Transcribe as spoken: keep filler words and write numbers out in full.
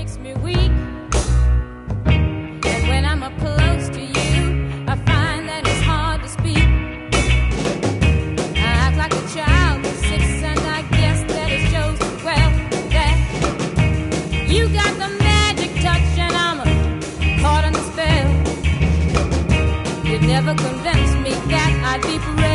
makes me weak. And when I'm up close to you, I find that it's hard to speak. I act like a child at six, and I guess that it shows well that you got the magic touch, and I'm caught in the spell. You never convinced me that I'd be forever.